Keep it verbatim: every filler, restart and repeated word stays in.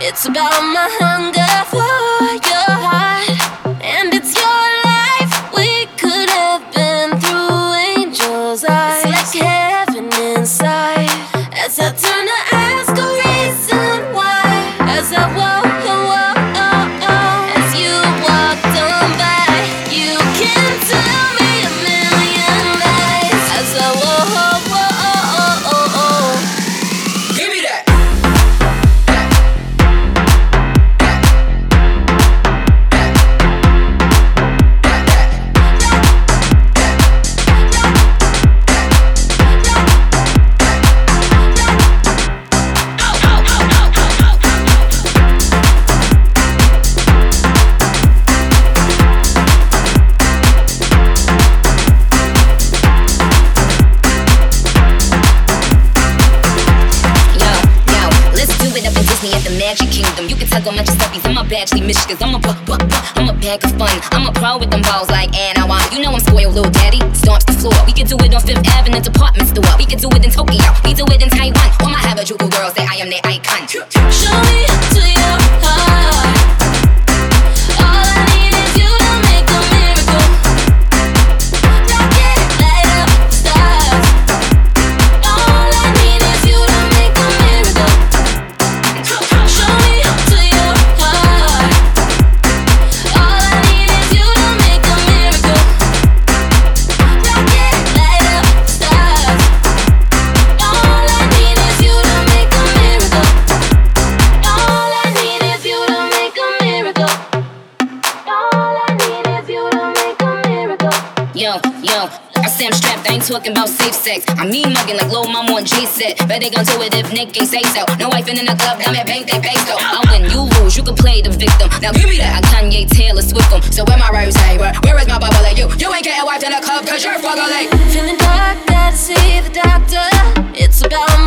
It's about my hunger for your heart, and it's your life. We could have been through angels' eyes. It's like heaven inside. As I turn to ask a reason why, as I walk, walk, oh, oh, as you walked on by, you can tell me a million lies. As I walk, walk, oh, oh, oh. Give me that. Magic Kingdom, you can tell I'm just stuffies. I'm a badly Michigans. I'm a bu- bu- bu- I'm a bag of fun. I'm a pro with them balls like Anna. You know I'm spoiled, little daddy. Stomps the floor. We can do it on Fifth Avenue department store. We can do it in Tokyo. We do it in Taiwan. All my Harajuku girls say I am their icon. Show me to your heart. All I need is you to make a miracle. Rock it, light up the stars. All I need is you to make a miracle. Show me to your heart. All I need is you to make a miracle. Rock it, light up the stars. All I need is you to make a miracle. All I need is you to make a miracle. All I need is you to make a miracle. Yo, yo, I say I'm strapped, I ain't talking about safe sex. I mean mugging like Lil Mama on J set. Bet they gon' do it if Nick ain't say so. No wife in the club, damn it, bank they peso. I win, you lose, you can play the victim. Now give me that, I Kanye Taylor Swift 'em. So where my rose, hey, where, where is my bubble like you? You ain't getting wiped in the club cause you're fucking late. Feeling dark, gotta see the doctor. It's about